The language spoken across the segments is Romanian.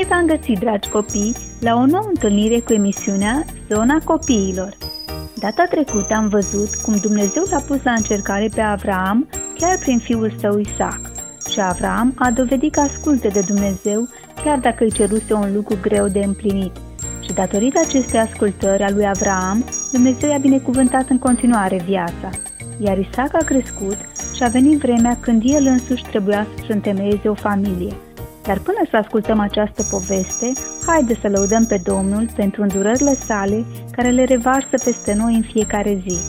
v-am găsit, dragi copii, la o nouă întâlnire cu emisiunea Zona Copiilor. Data trecută am văzut cum Dumnezeu l-a pus la încercare pe Avraam chiar prin fiul său Isaac. Și Avraam a dovedit că ascultă de Dumnezeu chiar dacă îi ceruse un lucru greu de împlinit. Și datorită acestei ascultări a lui Avraam, Dumnezeu i-a binecuvântat în continuare viața. Iar Isaac a crescut și a venit vremea când el însuși trebuia să-și întemeieze o familie. Dar până să ascultăm această poveste, haide să lăudăm pe Domnul pentru îndurările sale care le revarsă peste noi în fiecare zi.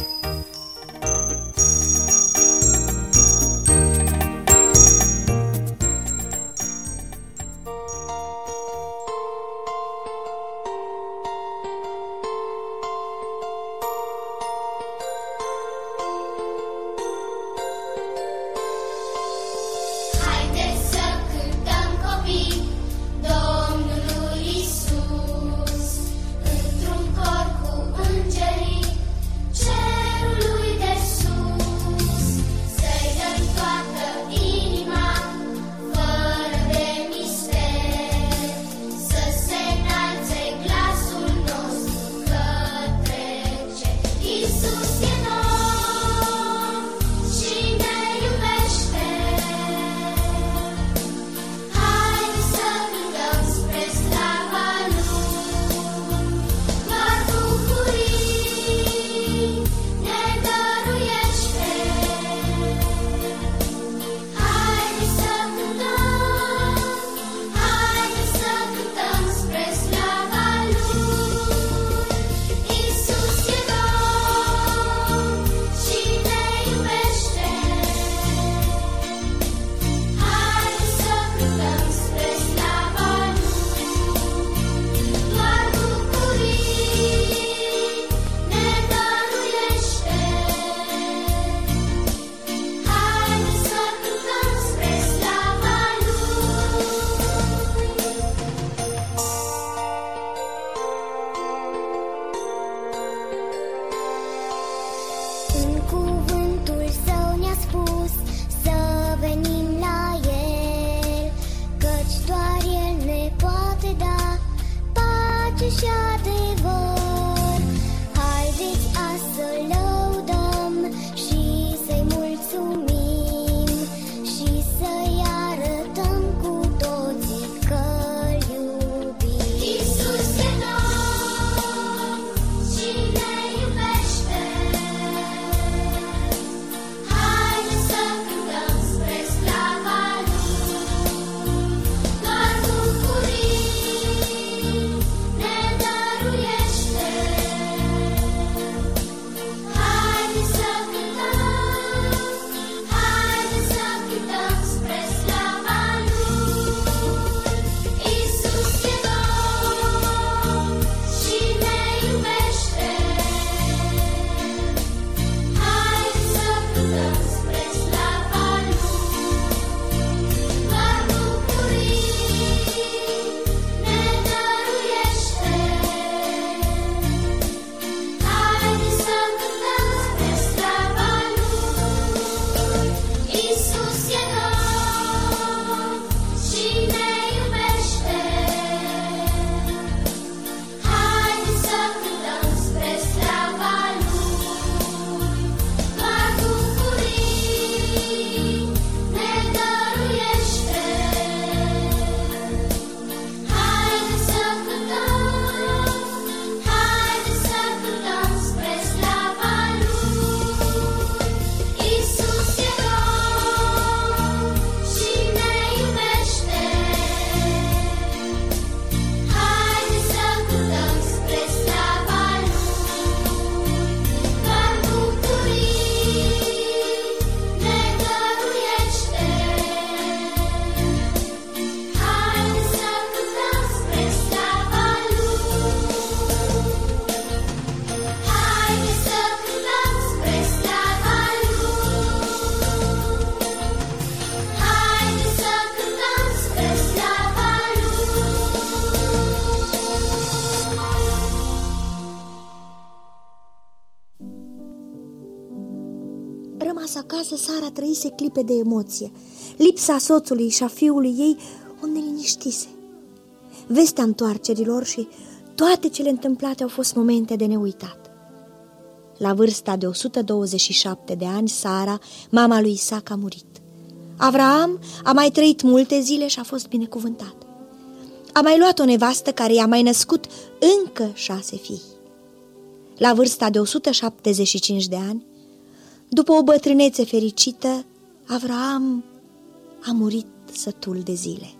Rămas acasă, Sara trăise clipe de emoție. Lipsa soțului și a fiului ei o neliniștise. vestea întoarcerilor și toate cele întâmplate au fost momente de neuitat. La vârsta de 127 de ani, Sara, mama lui Isaac, a murit. Avraam a mai trăit multe zile și a fost binecuvântat. A mai luat o nevastă care i-a mai născut încă 6 fii. La vârsta de 175 de ani, după o bătrânețe fericită, Avraam a murit sătul de zile.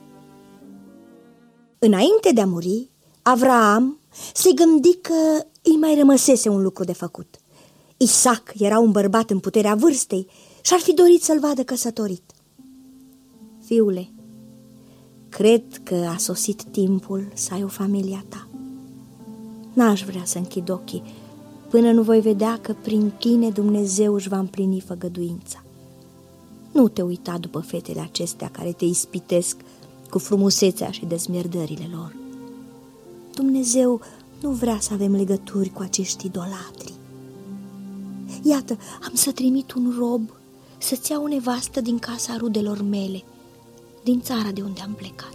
Înainte de a muri, Avraam se gândi că îi mai rămăsese un lucru de făcut. Isaac era un bărbat în puterea vârstei și ar fi dorit să-l vadă căsătorit. Fiule, cred că a sosit timpul să ai o familie a ta. N-aș vrea să închid ochii până nu voi vedea că prin tine Dumnezeu își va împlini făgăduința. Nu te uita după fetele acestea care te ispitesc cu frumusețea și dezmierdările lor. Dumnezeu nu vrea să avem legături cu acești idolatri. Iată, am să trimit un rob să-ți ia o nevastă din casa rudelor mele, din țara de unde am plecat.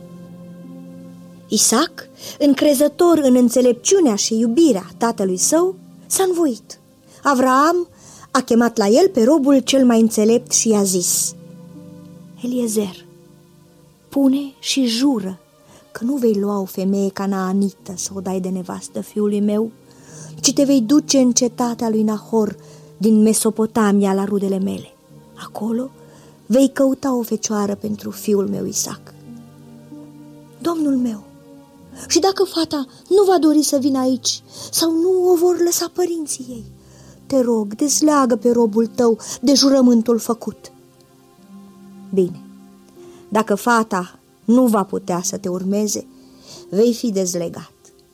Isaac, încrezător în înțelepciunea și iubirea tatălui său, s-a învoit. Avraam a chemat la el pe robul cel mai înțelept și i-a zis: Eliezer, pune și jură că nu vei lua o femeie canaanită să o dai de nevastă fiului meu, ci te vei duce în cetatea lui Nahor din Mesopotamia la rudele mele. Acolo vei căuta o fecioară pentru fiul meu Isaac. Domnul meu, și dacă fata nu va dori să vină aici sau nu o vor lăsa părinții ei, te rog, dezleagă pe robul tău de jurământul făcut. Bine, dacă fata nu va putea să te urmeze, vei fi dezlegat.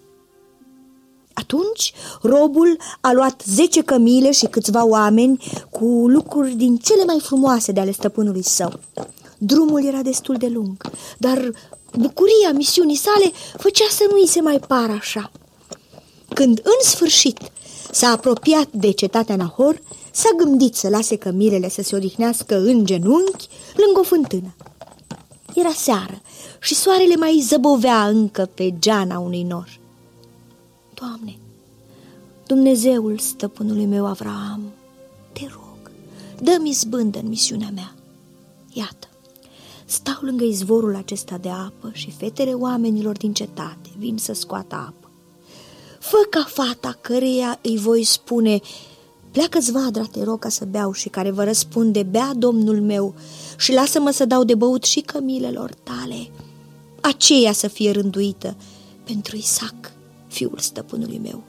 Atunci robul a luat 10 cămile și câțiva oameni cu lucruri din cele mai frumoase de ale stăpânului său. Drumul era destul de lung, dar bucuria misiunii sale făcea să nu îi se mai pară așa. Când în sfârșit s-a apropiat de cetatea Nahor, s-a gândit să lase cămilele să se odihnească în genunchi lângă o fântână. Era seară și soarele mai zăbovea încă pe geana unui nor. Doamne, Dumnezeul stăpânului meu Avraam, te rog, dă-mi izbândă în misiunea mea. Iată, stau lângă izvorul acesta de apă și fetele oamenilor din cetate vin să scoată apă. Fă ca fata căreia îi voi spune: pleacă-ți vadra, te rog, ca să beau, și care vă răspunde: bea, domnul meu, și lasă-mă să dau de băut și cămilelor tale, aceea să fie rânduită pentru Isaac, fiul stăpânului meu.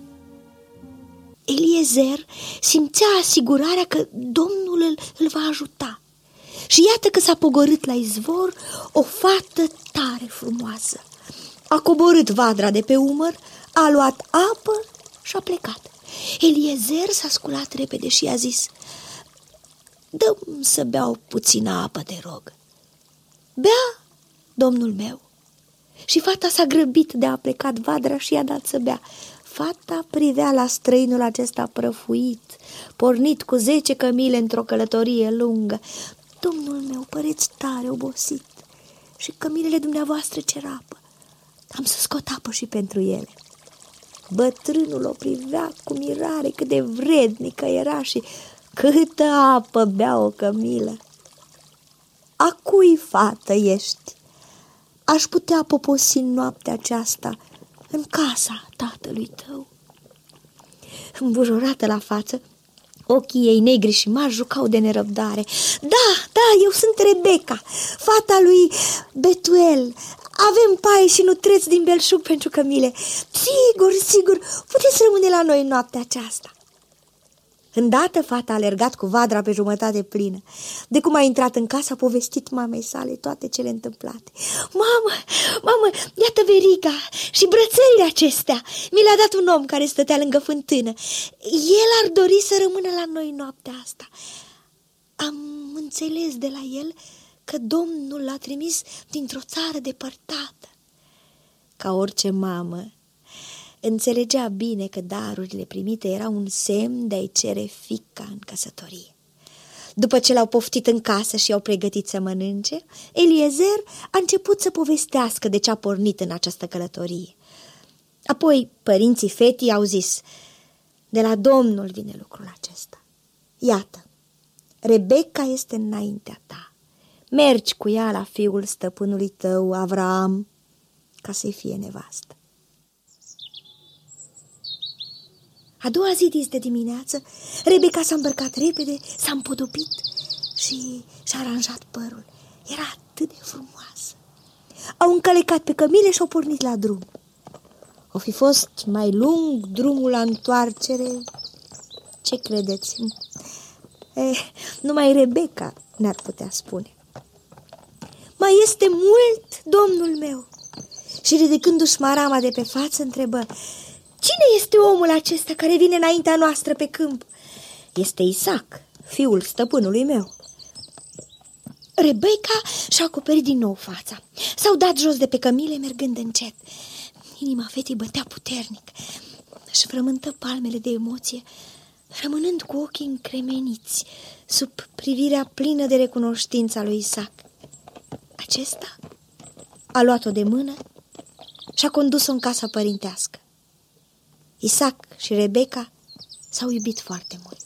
Eliezer simțea asigurarea că Domnul îl va ajuta. Și iată că s-a pogorât la izvor o fată tare frumoasă. A coborât vadra de pe umăr, a luat apă și a plecat. Eliezer s-a sculat repede și i-a zis: dă-mi să beau puțină apă, te rog. Bea, domnul meu. Și fata s-a grăbit de a plecat vadra și i-a dat să bea. Fata privea la străinul acesta prăfuit, pornit cu 10 cămile într-o călătorie lungă. Domnul meu, păreți tare obosit și cămilele dumneavoastră cer apă. Am să scot apă și pentru ele. Bătrânul o privea cu mirare cât de vrednică era și câtă apă bea o cămilă. A cui fată ești? Aș putea poposi noaptea aceasta în casa tatălui tău. Îmbujorată la față, ochii ei negri și mari jucau de nerăbdare. Da, eu sunt Rebecca, fata lui Betuel. Avem paie și nutreți din belșug pentru cămile. Sigur, puteți rămâne la noi noaptea aceasta. Îndată fata a alergat cu vadra pe jumătate plină. De cum a intrat în casă, a povestit mamei sale toate cele întâmplate. Mamă, iată veriga și brățările acestea. Mi le-a dat un om care stătea lângă fântână. El ar dori să rămână la noi noaptea asta. Am înțeles de la el că Domnul l-a trimis dintr-o țară depărtată. Ca orice mamă, înțelegea bine că darurile primite erau un semn de a-i cere fiica în căsătorie. După ce l-au poftit în casă și i-au pregătit să mănânce, Eliezer a început să povestească de ce a pornit în această călătorie. Apoi părinții fetii au zis: de la Domnul vine lucrul acesta. Iată, Rebecca este înaintea ta. Mergi cu ea la fiul stăpânului tău, Avraam, ca să-i fie nevastă. A doua zi de dimineață, Rebecca s-a îmbrăcat repede, s-a împodobit și și-a aranjat părul. Era atât de frumoasă. Au încălecat pe cămile și au pornit la drum. O fi fost mai lung drumul la întoarcere? Ce credeți? Numai Rebecca ne-ar putea spune. Mai este mult, domnul meu. Și ridicându-și marama de pe față, întrebă: cine este omul acesta care vine înaintea noastră pe câmp? Este Isaac, fiul stăpânului meu. Rebecca și-a acoperit din nou fața. S-au dat jos de pe cămile, mergând încet. Inima fetei bătea puternic. Își frământă palmele de emoție, rămânând cu ochii încremeniți sub privirea plină de recunoștință a lui Isaac. Acesta a luat-o de mână și a condus-o în casa părintească. Isaac și Rebecca s-au iubit foarte mult.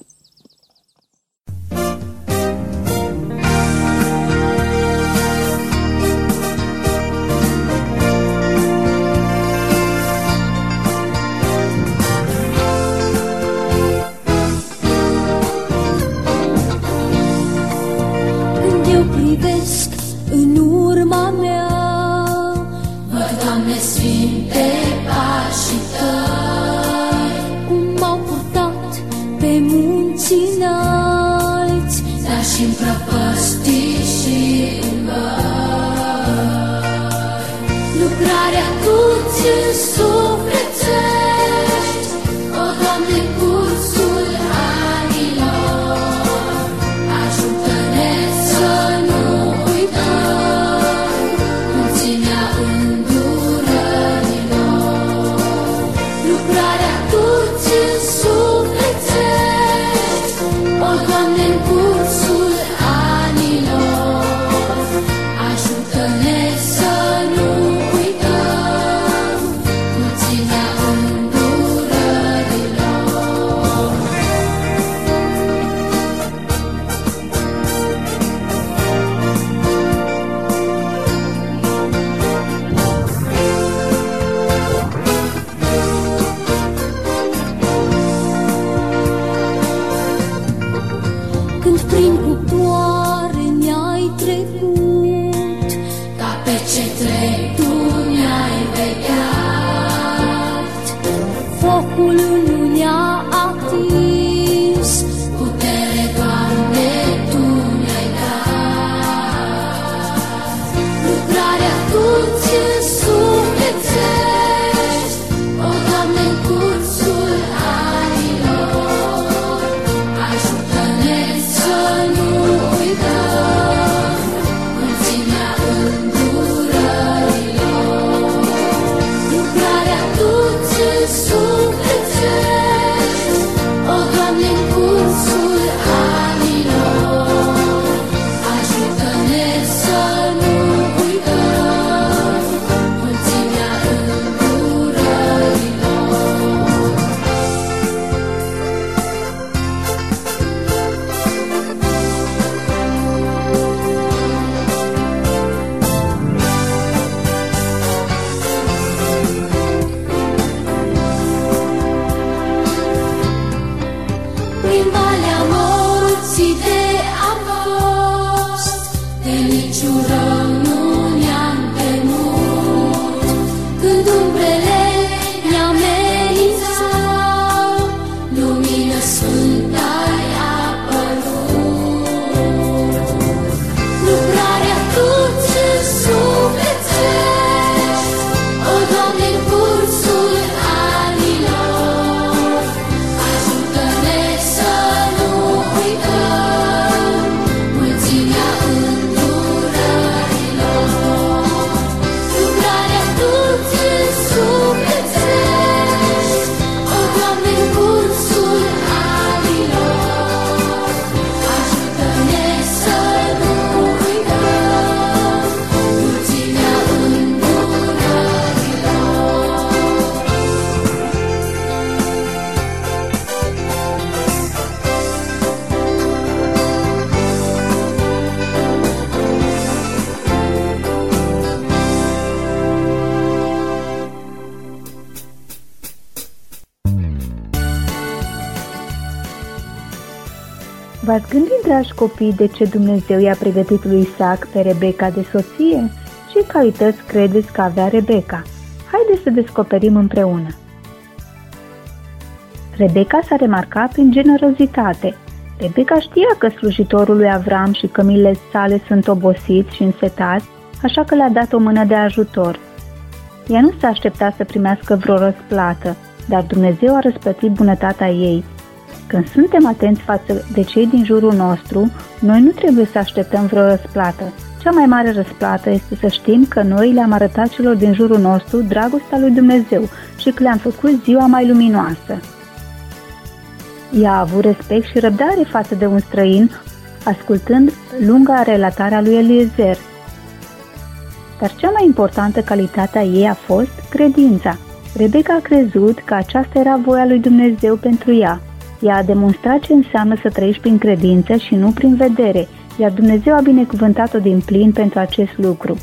Când eu privesc în urma mea, văd, Doamne Sfinte, pașii Tăi, cum m-au purtat pe munții înalți, dar și-n prăpăstii și în văi. Lucrarea Tu ți-nsuflețești, o, Doamne, cursul anilor. Ajută-ne să nu uităm mulțimea îndurărilor. Lucrarea Tu ți-nsuflețești, o, Doamne, în cursul anilor. Ajută-ne să nu uităm mulțimea îndurărilor. Când prin cuptoare mi-ai trecut, ca pe ce trec Tu mi-ai vegheat. Focul nu ne-a atins, putere, Doamne, Tu mi-ai dat. Lucrarea Tu ți-nsuflețești, o, Doamne, în cursul anilor. Ajută-ne să nu uităm mulțimea îndurărilor. Lucrarea Tu ți-nsuflețești, o, Doamne, în cursul anilor. Ajută-ne să nu uităm mulțimea îndurărilor. Prin valea morții de am fost, de niciun rău nu ne-am temut. Când umbrele ne-amenințau, lumină sfântă ai apărut. Lucrarea Tu ți-nsuflețești, o, Doamne, în cursul anilor. Ajută-ne să nu uităm mulțimea îndurărilor. V-ați gândit, dragi copii, de ce Dumnezeu i-a pregătit lui Isaac pe Rebecca de soție? Ce calități credeți că avea Rebecca? Haideți să descoperim împreună. Rebecca s-a remarcat prin generozitate. Rebecca știa că slujitorul lui Avram și cămilele sale sunt obosiți și însetați, așa că le-a dat o mână de ajutor. Ea nu s-a așteptat să primească vreo răsplată, dar Dumnezeu a răsplătit bunătatea ei. Când suntem atenți față de cei din jurul nostru, noi nu trebuie să așteptăm vreo răsplată. Cea mai mare răsplată este să știm că noi le-am arătat celor din jurul nostru dragostea lui Dumnezeu și că le-am făcut ziua mai luminoasă. Ea a avut respect și răbdare față de un străin, ascultând lunga relatare a lui Eliezer. Dar cea mai importantă calitate a ei a fost credința. Rebecca a crezut că aceasta era voia lui Dumnezeu pentru ea. Ea a demonstrat ce înseamnă să trăiești prin credință și nu prin vedere, iar Dumnezeu a binecuvântat-o din plin pentru acest lucru.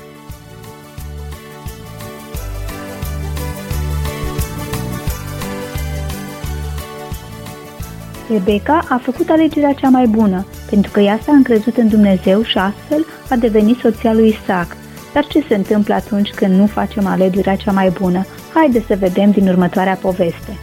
Rebecca a făcut alegerea cea mai bună, pentru că ea s-a încrezut în Dumnezeu și astfel a devenit soția lui Isaac. Dar ce se întâmplă atunci când nu facem alegerea cea mai bună? Haideți să vedem din următoarea poveste.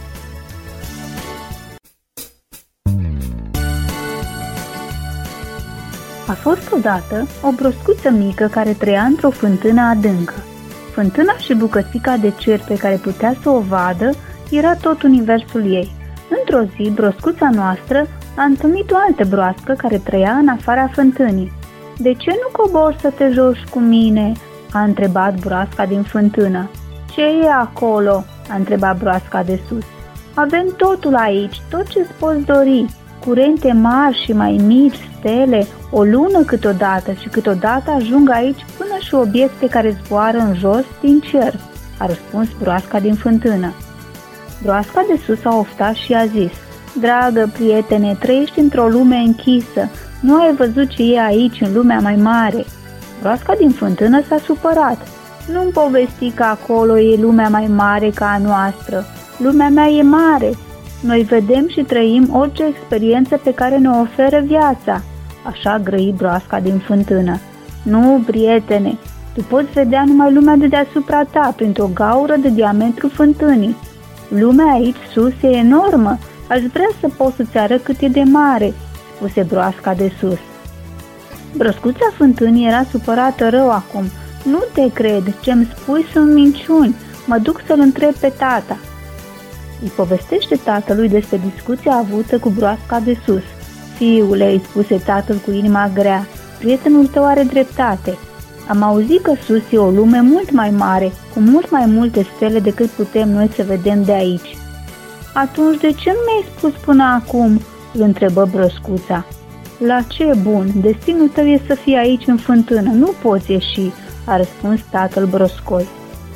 A fost odată o broscuță mică care trăia într-o fântână adâncă. Fântâna și bucățica de cer pe care putea să o vadă era tot universul ei. Într-o zi, broscuța noastră a întâlnit o altă broască care trăia în afara fântânii. "De ce nu cobori să te joci cu mine?" a întrebat broasca din fântână. "Ce e acolo?" a întrebat broasca de sus. "Avem totul aici, tot ce-ți poți dori, curente mari și mai mici, stele, o lună câteodată și câteodată ajung aici până și obiecte care zboară în jos din cer," a răspuns broasca din fântână. Broasca de sus a oftat și a zis: "Dragă prietene, trăiești într-o lume închisă, nu ai văzut ce e aici în lumea mai mare." Broasca din fântână s-a supărat. "Nu-mi povesti că acolo e lumea mai mare ca a noastră. Lumea mea e mare. Noi vedem și trăim orice experiență pe care ne oferă viața." Așa grăi broasca din fântână. "Nu, prietene, tu poți vedea numai lumea de deasupra ta, printr-o gaură de diametru fântânii. Lumea aici sus e enormă. Aș vrea să pot să-ți arăt cât e de mare," spuse broasca de sus. Broscuța fântânii era supărată rău acum. "Nu te cred, ce-mi spui sunt minciuni. Mă duc să-l întreb pe tata." Îi povestește tatălui despre discuția avută cu broasca de sus. "Fiule," îi spuse tatăl cu inima grea, "prietenul tău are dreptate. Am auzit că sus e o lume mult mai mare, cu mult mai multe stele decât putem noi să vedem de aici." "Atunci de ce nu mi-ai spus până acum?" îl întrebă broscuța. "La ce bun? Destinul tău e să fii aici în fântână, nu poți ieși," a răspuns tatăl broscoi.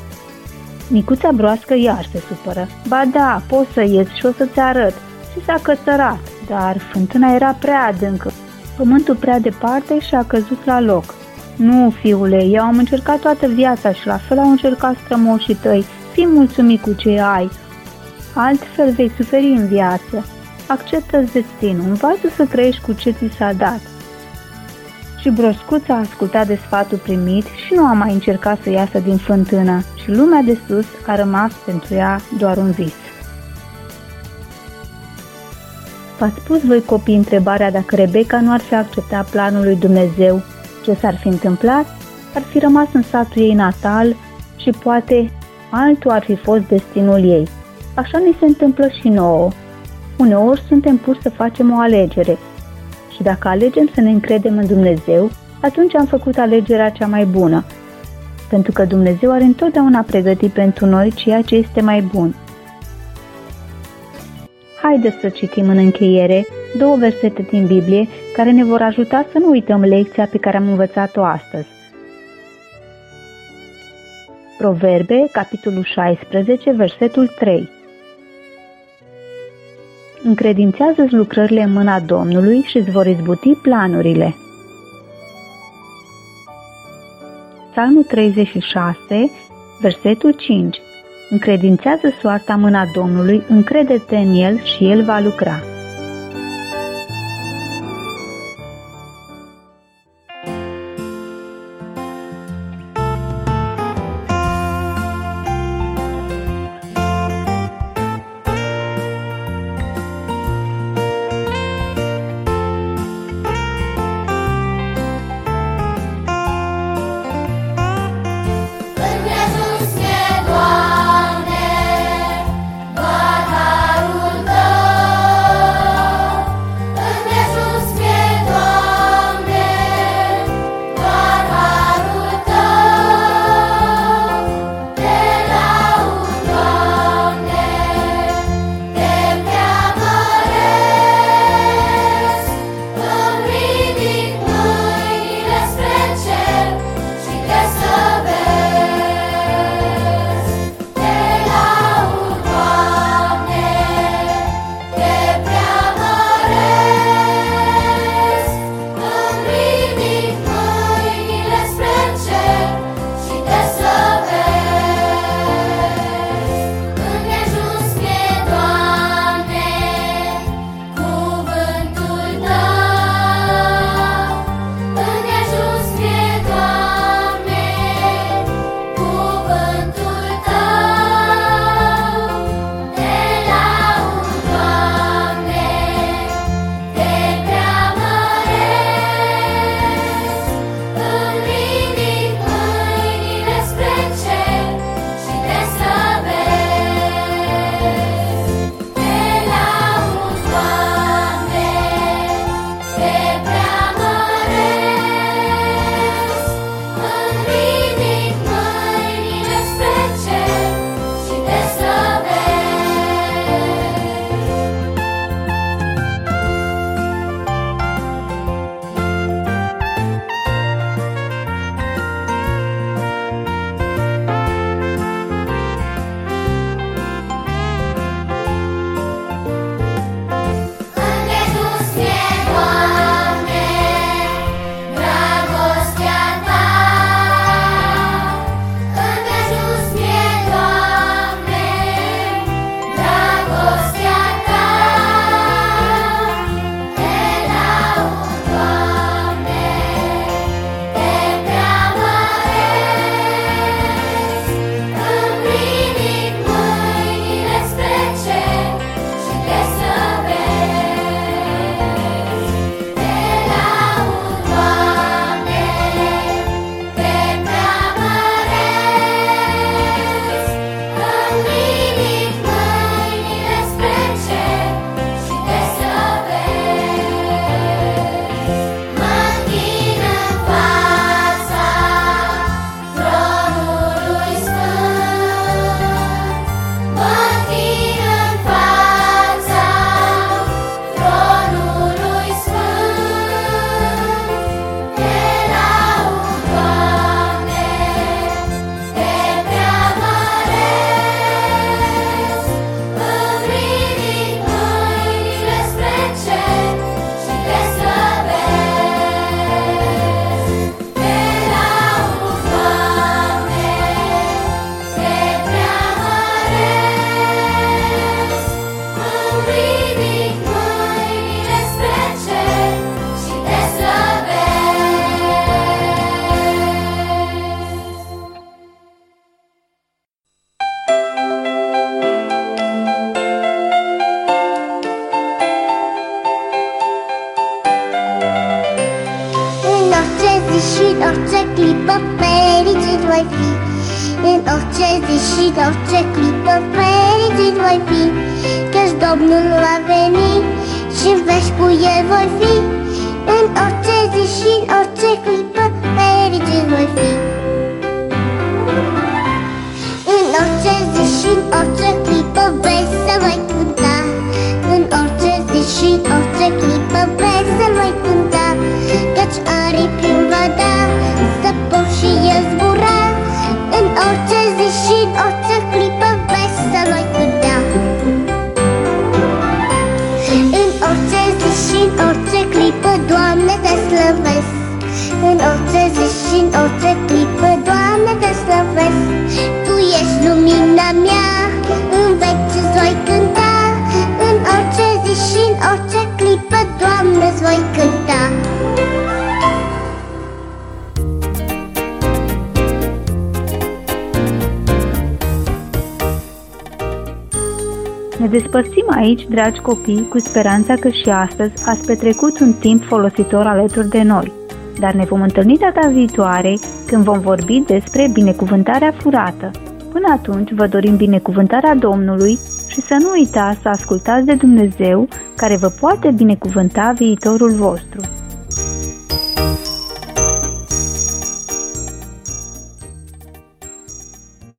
Micuța broască iar se supără. "Ba da, poți să ieși și o să-ți arăt." Și s-a cățărat, dar fântâna era prea adâncă, pământul prea departe și a căzut la loc. "Nu, fiule, eu am încercat toată viața și la fel au încercat strămoșii tăi. Fii mulțumit cu ce ai. Altfel vei suferi în viață. Acceptă-ți destinul, învață să trăiești cu ce ți s-a dat." Și broscuța a ascultat de sfatul primit și nu a mai încercat să iasă din fântână și lumea de sus a rămas pentru ea doar un vis. V-ați pus voi copii întrebarea dacă Rebecca nu ar fi acceptat planul lui Dumnezeu? Ce s-ar fi întâmplat? Ar fi rămas în satul ei natal și poate altul ar fi fost destinul ei. Așa ni se întâmplă și nouă. Uneori suntem puși să facem o alegere și dacă alegem să ne încredem în Dumnezeu, atunci am făcut alegerea cea mai bună, pentru că Dumnezeu are întotdeauna pregătit pentru noi ceea ce este mai bun. Haideți să citim în încheiere 2 versete din Biblie care ne vor ajuta să nu uităm lecția pe care am învățat-o astăzi. Proverbe, capitolul 16, versetul 3. Încredințează-ți lucrările în mâna Domnului și îți vor izbuti planurile. Psalmul 36, versetul 5. Încredințează soarta mâna Domnului, încrede-te în El și El va lucra. zi și în orice clipă fericit voi fi. În orice zi și în orice clipă fericit voi fi, căci Domnul va veni și în veci cu El voi fi. În orice zi și în orice clipă fericit voi fi. În orice zi și în orice clipă vesel voi cânta. În orice zi și în orice clipă vesel voi cânta, căci aripi îmi va da să pot și el zbura. În orice zi și în orice clipă vesel voi cânta. În orice zi și în orice clipă, Doamne, te slăvesc. În orice zi și în orice clipă, Doamne, te slăvesc. Tu ești lumina mea, în veci îți voi cânta. În orice zi și în orice clipă, Doamne, îți voi cânta. Ne despărțim aici, dragi copii, cu speranța că și astăzi ați petrecut un timp folositor alături de noi. Dar ne vom întâlni data viitoare, când vom vorbi despre binecuvântarea furată. Până atunci, vă dorim binecuvântarea Domnului și să nu uitați să ascultați de Dumnezeu, care vă poate binecuvânta viitorul vostru.